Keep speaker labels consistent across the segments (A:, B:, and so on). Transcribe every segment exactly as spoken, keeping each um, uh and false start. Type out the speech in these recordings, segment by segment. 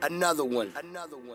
A: Another one. Another one.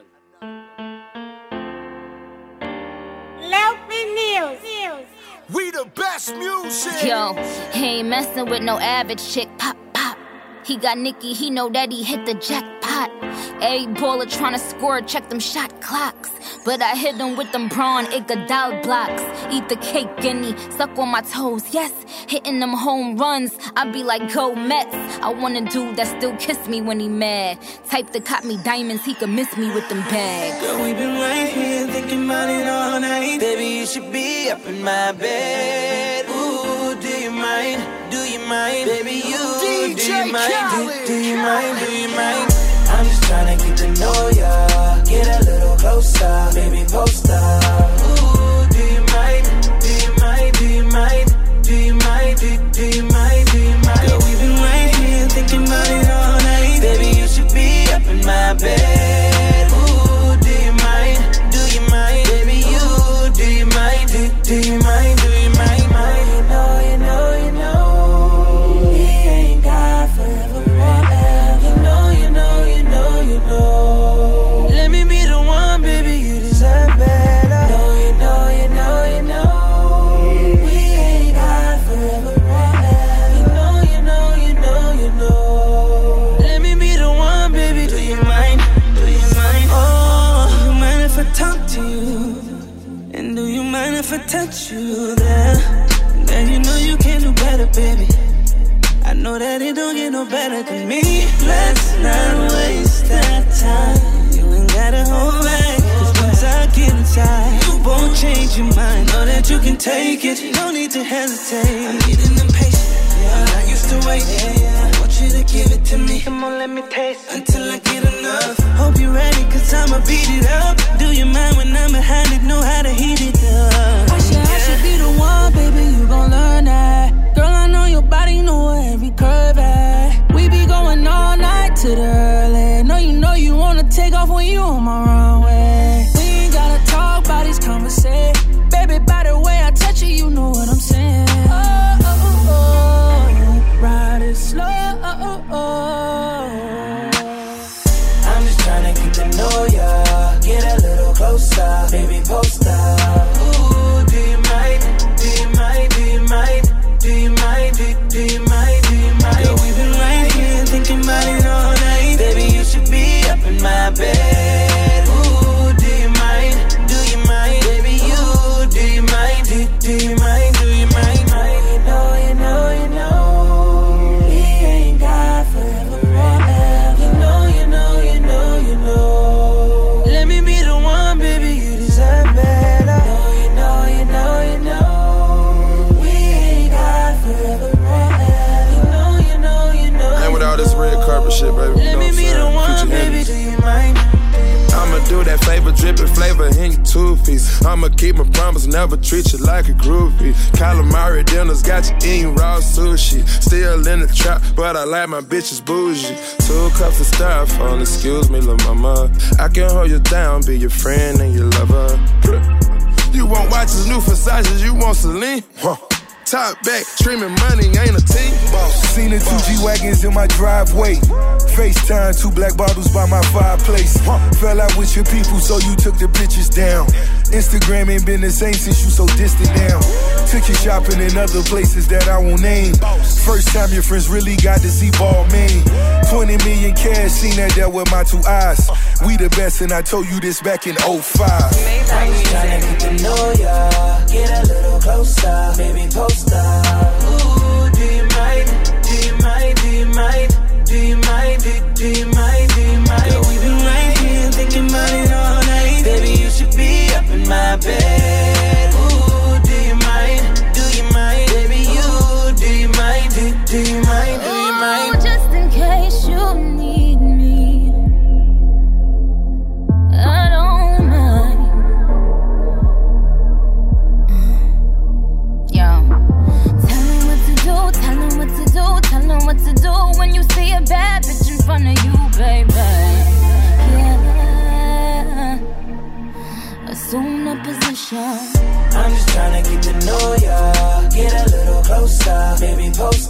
B: Lofi News.
A: We the best music.
C: Yo, he ain't messing with no average chick. Pop, pop. He got Nicki, he know that he hit the jackpot. Every baller tryna score, check them shot clocks. But I hit him with them Braun Iguodala blocks. Eat the cake, guinea, suck on my toes, yes. Hitting them home runs, I be like, go Mets. I want a dude that still kiss me when he mad. Type that caught me diamonds, he could miss me with them bags.
D: Girl, we been right here thinking about it all night. Baby, you should be up in my bed. Ooh, do you mind? Do you mind? Baby, you,
A: D J
D: do you mind?
A: Khaled.
D: Do, do you mind? Do you mind? I'm just tryna get to know ya. Get a little closer, baby, post up. Ooh, do you mind? Do you mind? Do you mind? Do you mind? Do, do you mind? Do you mind? Girl, we've been right here thinking about it all night. Baby, you should be up in my bed. Ooh, do you mind? Do you mind? Baby, you, do you mind? Do, do you mind? Do you mind? Mind? You know, you know, you know. He ain't got forever, forever. You know, you know, you know, you know. Let me be the one, baby, you deserve better. No, you know, you know, you know. We ain't got forever, forever. You know, you know, you know, you know. Let me be the one, baby. Do you mind? Do you mind? Oh, do you mind if I talk to you? And do you mind if I touch you there? Then you know you can do better, baby. I know that it don't get no better than me. Let's not waste that time. You ain't gotta hold back, cause once I get inside, you won't change your mind. Know that you can take it, no need to hesitate. I'm getting impatient, yeah. I'm not used to waiting, yeah. I want you to give it to me. Come on, let me taste until I get enough. Hope you're ready, cause I'ma beat it up. Do you mind when I'm behind it? Know how to heat it up. I should, I should be the one, baby, you gon' learn that. Girl, I know your body, know every curve at. We be going all night to the early. Know you know you wanna take off when you on my runway. We ain't gotta talk about these conversations. Baby, by the way I touch you, you know what I'm saying. Oh, oh, oh, oh. Ride it slow. Oh, oh, oh. I'm just tryna get to know ya. Get a little closer, baby, post up. Ooh, do you mind? Do you mind? Do you mind? Do you mind? Do, do you mind? Do you mind? Girl, we've been right here thinking about it all night. Baby, you should be up in my bed. Ooh, do you mind? Do you mind? Baby, you, do you mind? Do, do you mind? Do you mind? You know, you know, you know. He ain't got forever, forever. You know, you know, you know, you know. Let me be the one, baby, you deserve better. You know, you know, you know, you know. We ain't got forever, forever. You know, you know, you know.
E: And with all this red carpet shit, baby, you know what I'm saying? Future
D: baby, do you mind?
E: I'ma do that flavor, drippin' flavor in your two-piece. I'ma keep my promise, never treat you like a groupie. Calamari dinners got you eating raw sushi. Still in the trap, but I like my bitches bougie. Two cups of styrofoam, excuse me, lil' mama. I can hold you down, be your friend and your lover. You want watches, new Versace, you want Celine? Huh. Top back, streaming money, ain't a team.
F: Seen the two G-Wagons in my driveway. FaceTime, two black bottles by my fireplace. Fell out with your people, so you took the pictures down. Instagram ain't been the same since you so distant now. Took you shopping in other places that I won't name. First time your friends really got to see Balmain. twenty million cash, seen that there with my two eyes. We the best, and I told you this back in oh five.
D: I'm just tryna get to know ya. Get a little closer, baby, post up. Ooh, do you mind? Do you mind? Do you mind? Do you mind? Do, do you mind? Do you mind? Girl, we've been right here thinking about it all night. Baby, you should be up in my bed. Ooh, do you mind? Do you mind? Baby, you, do you mind? Do, do you mind? Do you mind?
C: Ooh, just in case you need me, I don't mind. Yo, tell me what to do, tell me what to do, tell me what to do when you see a bad bitch in front of you, baby. Yeah, assume the position.
D: I'm just tryna get to know ya. Get a little closer, baby, post